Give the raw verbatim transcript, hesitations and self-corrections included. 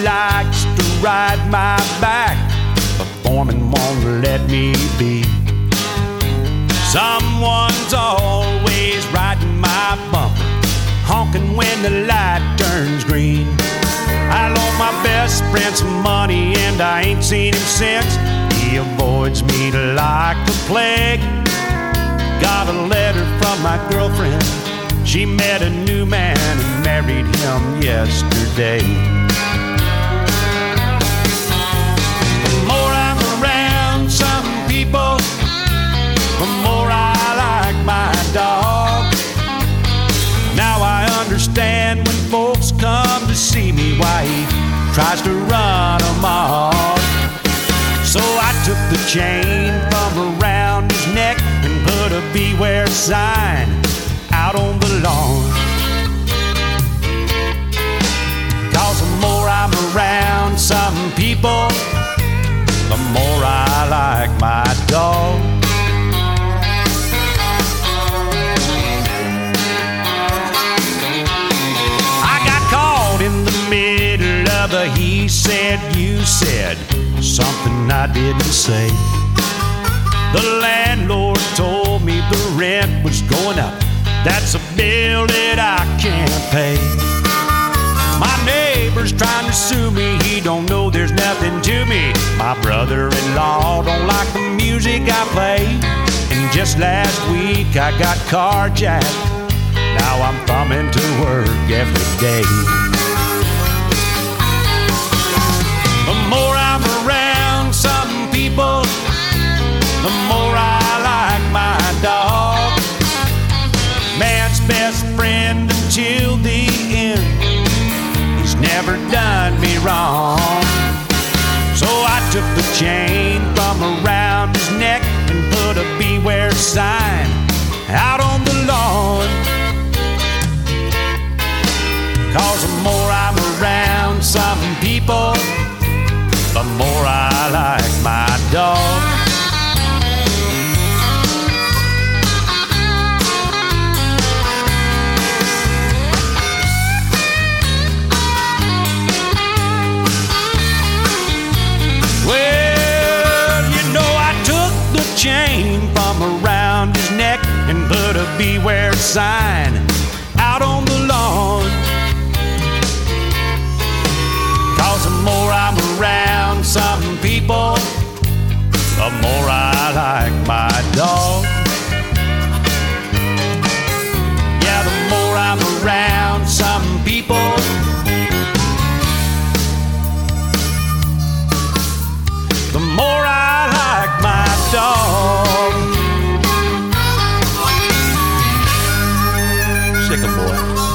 likes to ride my back, but foreman won't let me be. Someone's always riding my bumper, honking when the light turns green. I loaned my best friend some money and I ain't seen him since. He avoids me like the plague. Got a letter from my girlfriend. She met a new man and married him yesterday. The more I'm around some people, the more I like my dog. Now I understand when folks come to see me why he tries to run them off. So I took the chain from around his neck and put a beware sign out on the lawn. Cause the more I'm around some people, the more I like my dog. I got caught in the middle of a he said, you said, something I didn't say. The landlord told me the rent was going up. That's a bill that I can't pay. My neighbor's trying to sue me. He don't know there's nothing to me. My brother-in-law don't like the music I play. And just last week I got carjacked. Now I'm thumbing to work every day. The more I'm around some people, the more I like my dog. Man's best friend until the end. He's never done me wrong. So I took the chain from around his neck and put a beware sign out on the lawn. Cause the more I'm around some people, the more I like my dog. Well, you know I took the chain from around his neck and put a beware sign out on the lawn. Cause the more I'm around some people, the more I like my dog. Yeah, the more I'm around some people, the more I like my dog. Sick 'em, boy.